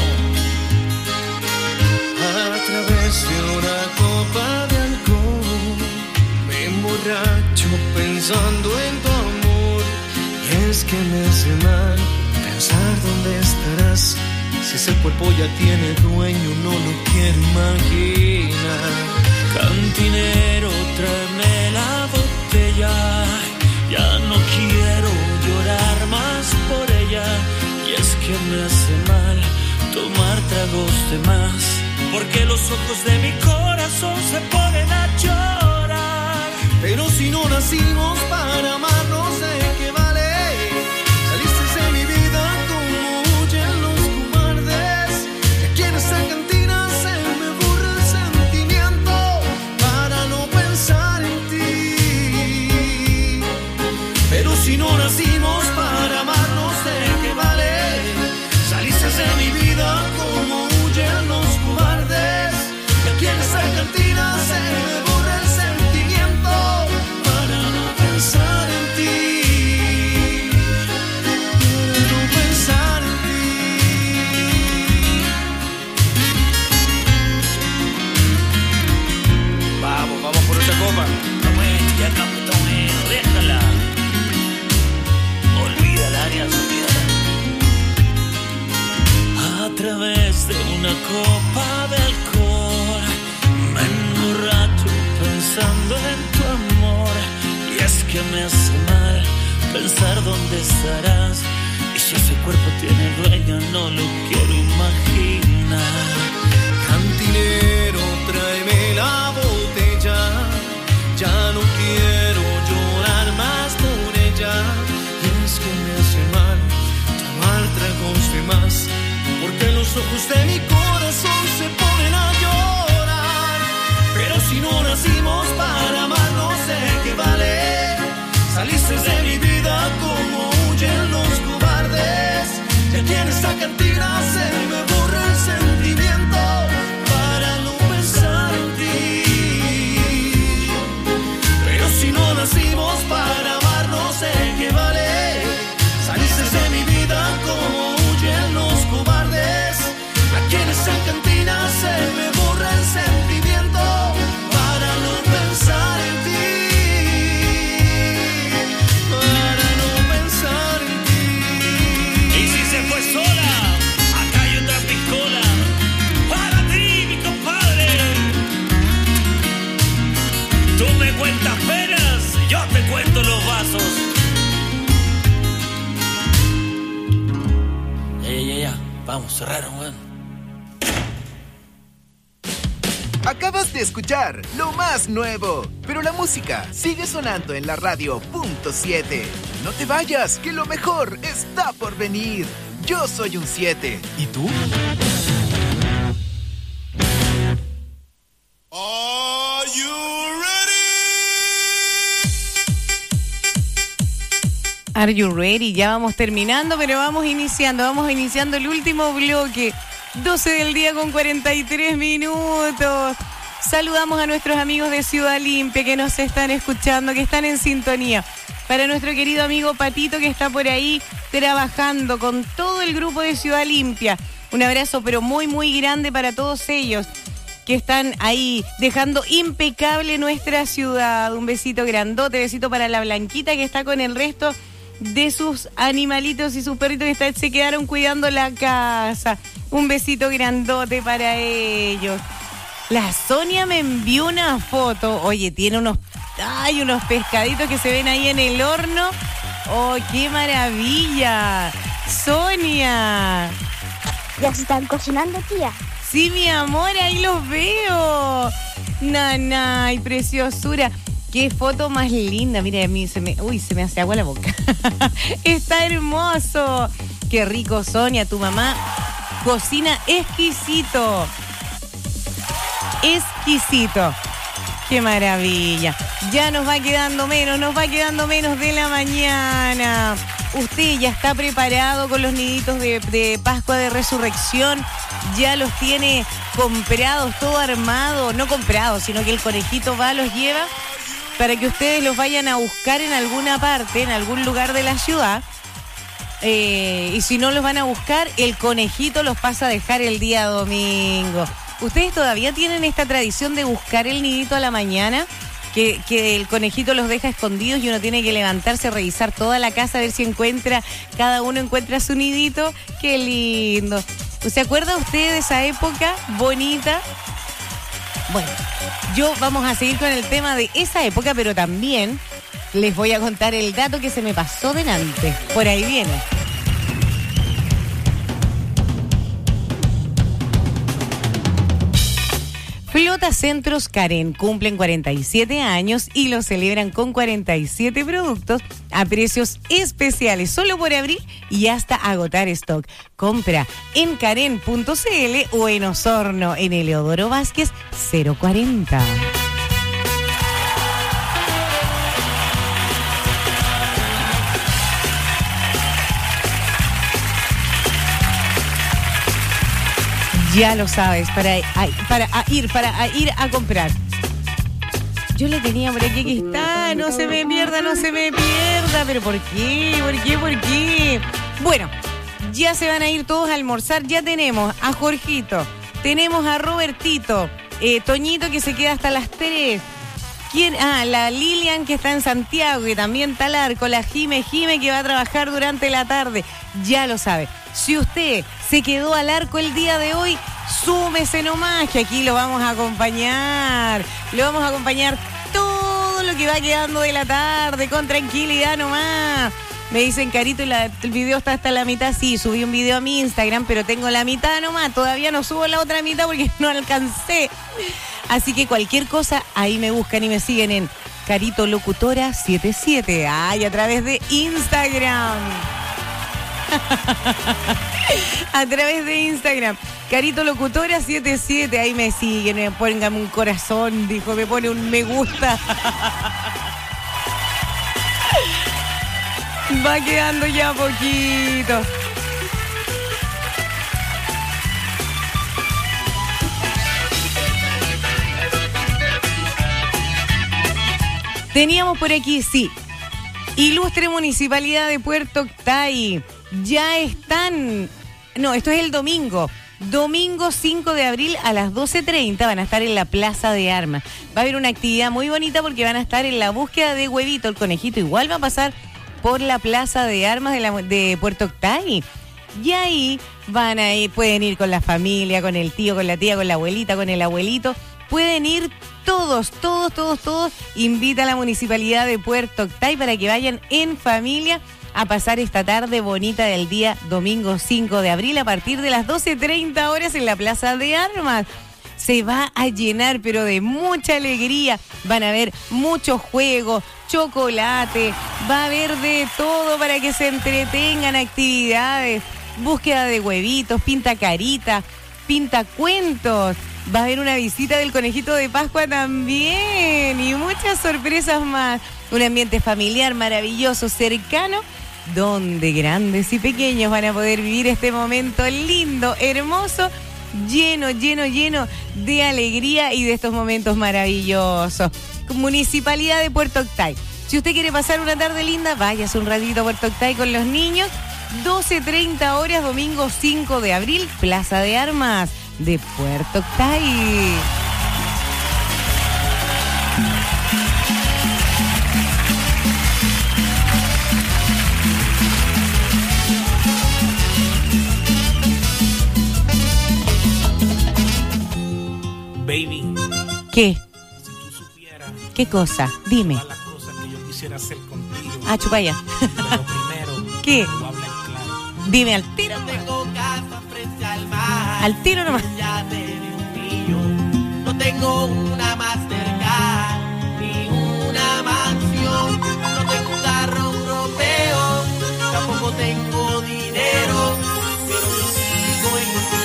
A través de una copa de alcohol me emborracho pensando en tu amor. Y es que me hace mal pensar dónde estarás. Si ese cuerpo ya tiene dueño, no lo quiero imaginar. Cantinero, tráeme la botella. Ya no quiero llorar más por ella. Y es que me hace mal tomar tragos de más, porque los ojos de mi corazón se ponen a llorar. Pero si no nacimos para amarnos, ¿de qué vale? Saliste de mi vida como huyen los cobardes. Aquí en esta cantina se me borra el sentimiento para no pensar en ti. Pero si no nacimos para amarnos, ¿de qué vale? Saliste de mi vida como huyen los cobardes. Y aquí en esta cantina se me borra el sentimiento para no pensar en ti. cerraron, weón. Acabas de escuchar lo más nuevo, pero la música sigue sonando en la radio .7. No te vayas, que lo mejor está por venir. Yo soy un 7. ¿Y tú? Are you ready? Are you ready? Ya vamos terminando, pero vamos iniciando el último bloque. 12 del día con 43 minutos. Saludamos a nuestros amigos de Ciudad Limpia que nos están escuchando, que están en sintonía. Para nuestro querido amigo Patito que está por ahí trabajando con todo el grupo de Ciudad Limpia. Un abrazo pero muy muy grande para todos ellos que están ahí dejando impecable nuestra ciudad. Un besito grandote, besito para la Blanquita que está con el resto de sus animalitos y sus perritos que se quedaron cuidando la casa. Un besito grandote para ellos. La Sonia me envió una foto. Oye, tiene unos pescaditos que se ven ahí en el horno. ¡Oh, qué maravilla! Sonia. ¿Ya se están cocinando, tía? Sí, mi amor, ahí los veo. Nanay, preciosura. Qué foto más linda. Mira, a mí se me hace agua la boca. Está hermoso. Qué rico, Sonia, tu mamá cocina exquisito. Exquisito. Qué maravilla. Ya nos va quedando menos de la mañana. Usted ya está preparado con los niditos de Pascua de Resurrección. Ya los tiene comprados, todo armado. No comprados, sino que el conejito va, los lleva para que ustedes los vayan a buscar en alguna parte, en algún lugar de la ciudad. Y si no los van a buscar, el conejito los pasa a dejar el día domingo. ¿Ustedes todavía tienen esta tradición de buscar el nidito a la mañana? Que el conejito los deja escondidos y uno tiene que levantarse, revisar toda la casa, a ver si cada uno encuentra su nidito. ¡Qué lindo! ¿Se acuerda usted de esa época bonita? Bueno, vamos a seguir con el tema de esa época, pero también les voy a contar el dato que se me pasó delante. Por ahí viene. Flota Centros Karen cumplen 47 años y lo celebran con 47 productos a precios especiales solo por abril y hasta agotar stock. Compra en karen.cl o en Osorno en Eleodoro Vázquez 040. Ya lo sabes, para ir a comprar. Yo le tenía por aquí que está, no se me pierda. ¿Pero por qué? Bueno, ya se van a ir todos a almorzar. Ya tenemos a Jorgito, tenemos a Robertito, Toñito que se queda hasta las 3. La Lilian que está en Santiago, que también está al arco, la Jime que va a trabajar durante la tarde. Ya lo sabe. Si usted se quedó al arco el día de hoy, súmese nomás, que aquí lo vamos a acompañar. Lo vamos a acompañar todo lo que va quedando de la tarde, con tranquilidad nomás. Me dicen, Carito, el video está hasta la mitad. Sí, subí un video a mi Instagram, pero tengo la mitad nomás. Todavía no subo la otra mitad porque no alcancé. Así que cualquier cosa, ahí me buscan y me siguen en Carito Locutora 77. Ay, a través de Instagram. A través de Instagram. Carito Locutora 77. Ahí me siguen. Póngame un corazón, dijo. Me pone un me gusta. Va quedando ya poquito. Teníamos por aquí, sí, Ilustre Municipalidad de Puerto Octay. Ya están, esto es el domingo 5 de abril a las 12:30 van a estar en la Plaza de Armas. Va a haber una actividad muy bonita porque van a estar en la búsqueda de Huevito, el conejito igual va a pasar por la Plaza de Armas de Puerto Octay. Y ahí pueden ir con la familia, con el tío, con la tía, con la abuelita, con el abuelito. Pueden ir todos. Invita a la Municipalidad de Puerto Octay para que vayan en familia a pasar esta tarde bonita del día domingo 5 de abril a partir de las 12:30 horas en la Plaza de Armas. Se va a llenar, pero de mucha alegría. Van a haber muchos juegos, chocolate, va a haber de todo para que se entretengan, actividades, búsqueda de huevitos, pinta carita, pinta cuentos. Va a haber una visita del conejito de Pascua también y muchas sorpresas más. Un ambiente familiar maravilloso, cercano, donde grandes y pequeños van a poder vivir este momento lindo, hermoso, lleno de alegría y de estos momentos maravillosos. Municipalidad de Puerto Octay. Si usted quiere pasar una tarde linda, váyase un ratito a Puerto Octay con los niños. 12:30 horas, domingo 5 de abril, Plaza de Armas de Puerto Octay. Baby. ¿Qué? Si tú supieras. ¿Qué cosa? Dime. Todas las cosas que yo quisiera hacer contigo. Ah, chupa ya. Pero primero. ¿Qué? Voy a hablar claro. Dime al tiro. Tengo casa frente al mar. Al tiro nomás. Ya te di un millón. No tengo una Mastercard ni una mansión. No tengo un carro europeo. Tampoco tengo dinero. Pero yo sigo en mi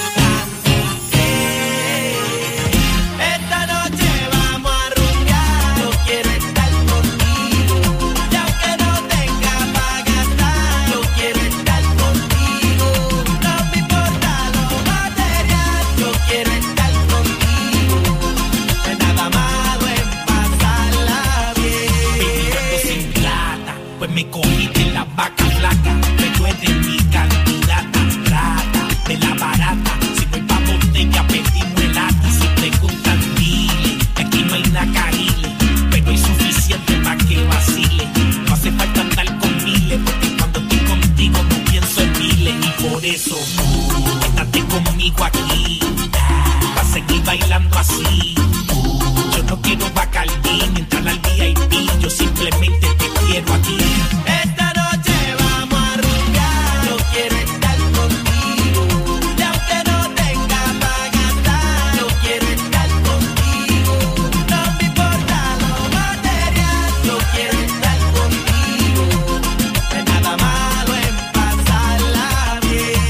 esta noche vamos a rumbear. Yo quiero estar contigo. Y aunque no tenga para gastar, yo quiero estar contigo. No me importa lo material. Yo quiero estar contigo. No es nada malo en pasarla bien. Viviendo sin plata, pues me cogiste en la vaca flaca. Pero eres mi candidata, rata, de la barata. Si voy pa' botella, pedimos el ata. Si preguntan, dile, que aquí no hay nacarile. Pero hay suficiente pa' que vacile. No hace falta andar con miles, porque cuando estoy contigo no pienso en miles. Y por eso, quédate conmigo aquí, pa' seguir bailando así. Yo no quiero Bacardí, ni entrar al VIP. Yo simplemente te quiero a ti. Esta noche vamos a rumbear. Yo quiero estar contigo. Y aunque no tenga para gastar, yo quiero estar contigo. No me importa lo material. Yo quiero estar contigo. No es nada malo en pasarla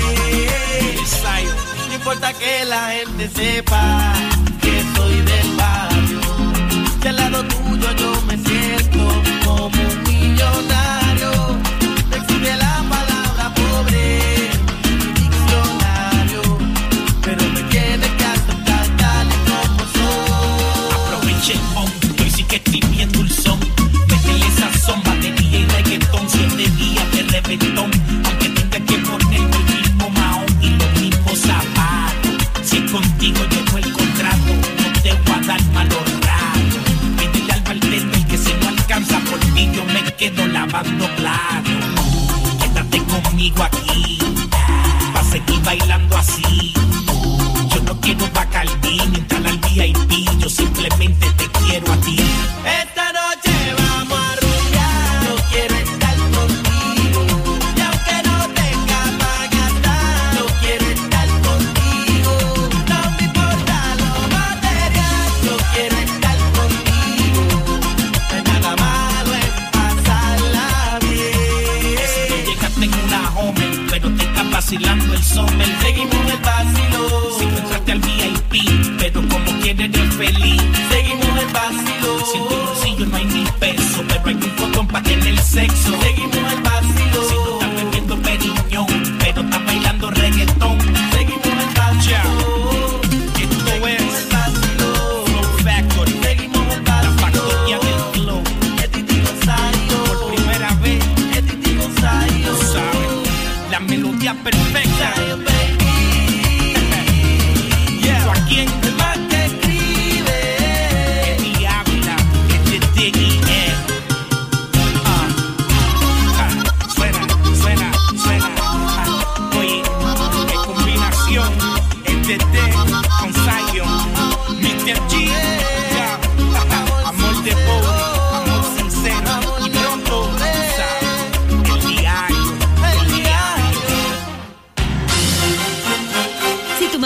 bien. No importa que la gente sepa que soy del barrio. Que al lado tuyo yo me siento como un millonario. No existe la palabra pobre en mi diccionario, pero me tienes que aceptar tal y como soy. Aproveche el momento y sí que estoy bien dulzón. Métele sazón, batería y reggaetón. 7 días de reventón, aunque tenga que ponerme el mismo mahón y los mismos zapatos. Si es contigo llevo el contrato, no te voy a dar malos ratos. Pídele al bartender que si no alcanza por ti yo me quedo lavando platos. Quédate conmigo aquí, pa' seguir bailando así. Yo no quiero Bacardí, ni entrar al VIP. Yo simplemente te quiero a ti. Esta noche vamos a rumbear. Yo quiero estar contigo. Y aunque no tenga para gastar, yo quiero estar contigo. No me importa lo material. Yo quiero estar contigo. No es nada malo en pasarla bien. Si tú llegaste en una Homer, pero te estás vacilando el summer. Seguimos el vacilo. Si tú entraste al VIP, pero como quieres eres feliz. Seguimos el vacilo. Si en tu bolsillo no hay ni peso, pero hay un botón para tener sexo. Seguimos el vacilo. Si tú estás bebiendo periñón, pero estás bailando reggaetón. Seguimos el vacilo. Esto es Flow Factory. Seguimos el La vacilo. factoría del flow. Es Titi Gonzalo. Por primera vez, Es Titi Gonzalo. tú sabes, la melodía perfecta. Yeah. ¿A quién? El más que escribe. Eddie Ávila, este Diggy Suena. Oye, qué combinación. Este T con Zion, Mr. G. Yeah. Amor de pobre, amor sincero y pronto, tú sabes, el diario.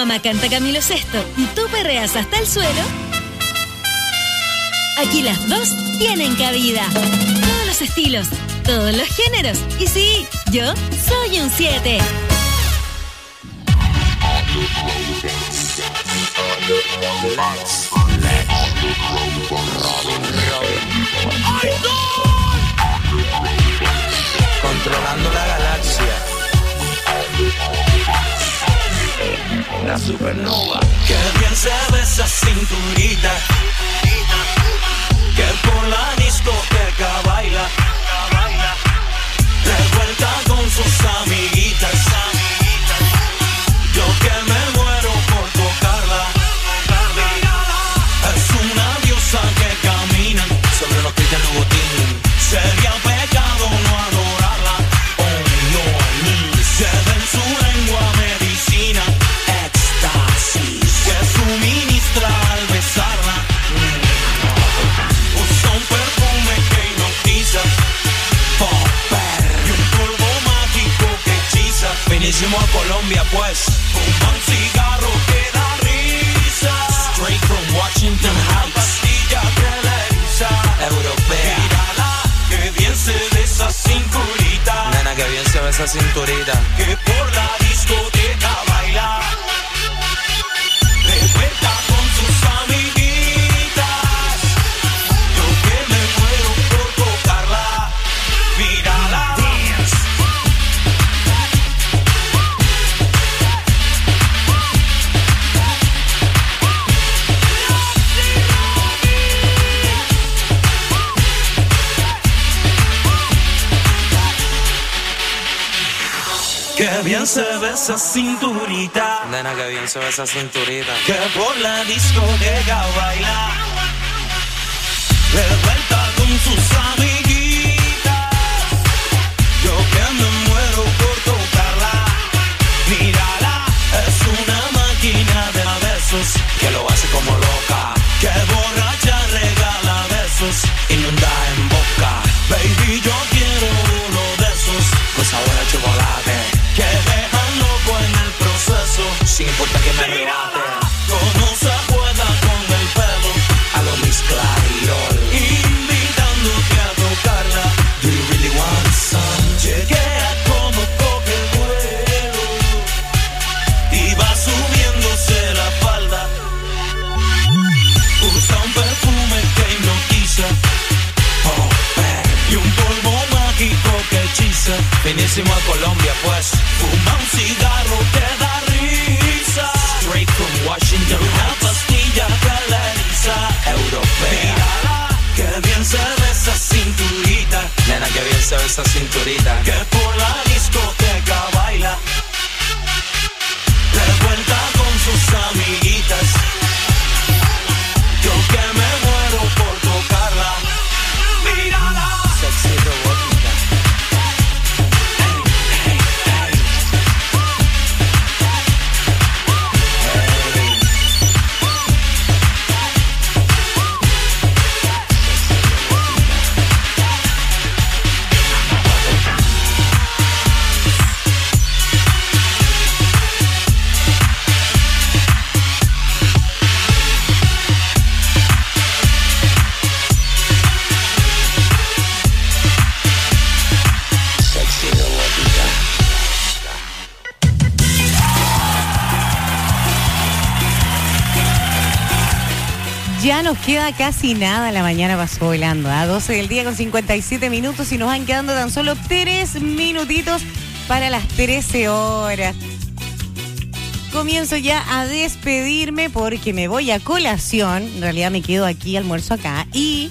mamá canta Camilo VI y tú perreas hasta el suelo, aquí las dos tienen cabida. Todos los estilos, todos los géneros. Y sí, yo soy un 7. Controlando la galaxia. La supernova. Qué bien se ve esa cinturita, que por la discoteca baila, revuelta con sus amiguitas. Yo que me muero por tocarla. Es una diosa que camina sobre los pies del botín. Sería pecado no adorarla. Oh no, se ve en su lengua medicina, éxtasis que suministra al besarla. Usa un perfume que hipnotiza, popper, y un polvo mágico que hechiza. Finísimo a Colombia pues, fuma un cigarro que da risa. Straight from Washington Heights, pastilla que le eriza. Europea. Mírala, que bien se ve esa cinturita. Nena, que bien se ve esa cinturita. Que por la discoteca baila, revuelta con sus amiguitas. Yo que me muero por tocarla. Mírala. Que bien se ve esa cinturita. Nena, que bien se ve esa cinturita. Que por la discoteca baila, revuelta con sus amiguitas. Yo que me muero por tocarla. Mírala, es una máquina de besos Que lo hace como loca. que borracha regala besos, inunda en boca. Baby, yo quiero uno de esos Con sabor a chocolate. que dejan loco en el proceso. Sin importar que me rebate. Como se juega con el pelo, A lo Miss Clairol. invitándote a tocarla. Do you really want some? Chequea cómo coge el vuelo y va subiéndose la falda. Usa un perfume que hipnotiza, Popper. y un polvo mágico que hechiza. Finísimo a Colombia pues. Fuma un cigarro que da risa. Straight from Washington Una Heights. pastilla que le eriza. Europea. Mírala, que bien se ve esa cinturita. Nena, que bien se ve esa cinturita. Que por la discoteca baila, revuelta con sus amiguitas. Yo que me muero por tocarla. Mírala. Sexy robótica. Sexy robótica. Ya nos queda casi nada, la mañana pasó volando, a 12 del día con 57 minutos y nos van quedando tan solo 3 minutitos para las 13 horas. Comienzo ya a despedirme porque me voy a colación, en realidad me quedo aquí, almuerzo acá y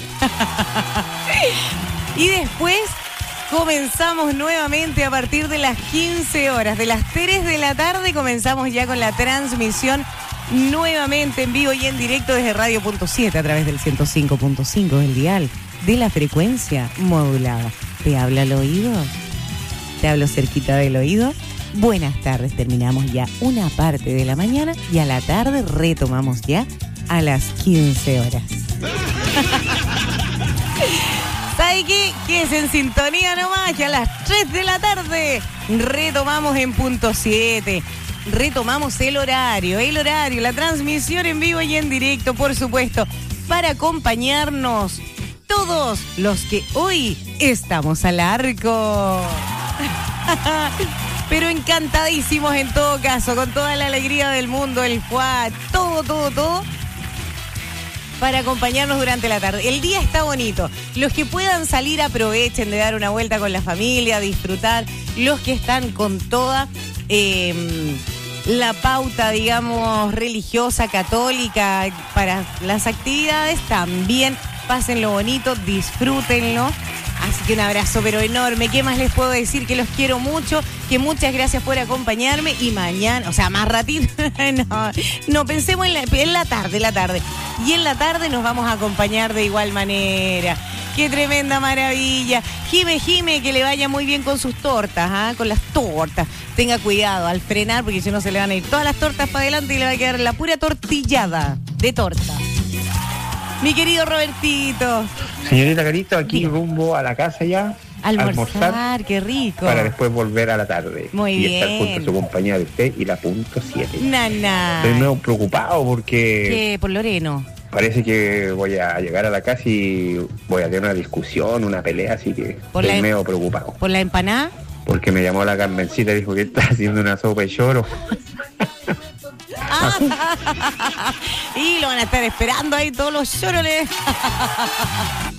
después comenzamos nuevamente a partir de las 15 horas, de las 3 de la tarde comenzamos ya con la transmisión nuevamente en vivo y en directo desde Radio.7 a través del 105.5 del dial de la frecuencia modulada. ¿Te habla al oído? ¿Te hablo cerquita del oído? Buenas tardes, terminamos ya una parte de la mañana y a la tarde retomamos ya a las 15 horas. ¿Sabe qué? Que es en sintonía nomás, que a las 3 de la tarde retomamos en punto 7. retomamos el horario, la transmisión en vivo y en directo, por supuesto, para acompañarnos todos los que hoy estamos al arco. Pero encantadísimos en todo caso, con toda la alegría del mundo, el fuá, todo, para acompañarnos durante la tarde. El día está bonito. Los que puedan salir, aprovechen de dar una vuelta con la familia, disfrutar. Los que están con toda la pauta, digamos, religiosa, católica, para las actividades, también pásenlo bonito, disfrútenlo. Así que un abrazo pero enorme. ¿Qué más les puedo decir? Que los quiero mucho, que muchas gracias por acompañarme y mañana, o sea, más ratito, no pensemos en la tarde. Y en la tarde nos vamos a acompañar de igual manera. ¡Qué tremenda maravilla! Jime, que le vaya muy bien con sus tortas, con las tortas. Tenga cuidado al frenar porque si no se le van a ir todas las tortas para adelante y le va a quedar la pura tortillada de torta. Mi querido Robertito. Señorita Carito, aquí rumbo a la casa ya. Almorzar, qué rico. Para después volver a la tarde. Muy bien. Y estar junto a su compañía de usted y la punto 7. Nana. Estoy medio preocupado porque... ¿Qué? Por Loreno. Parece que voy a llegar a la casa y voy a tener una discusión, una pelea, así que estoy medio preocupado. ¿Por la empanada? Porque me llamó la Carmencita y dijo que está haciendo una sopa de choro. Y lo van a estar esperando ahí todos los chorones.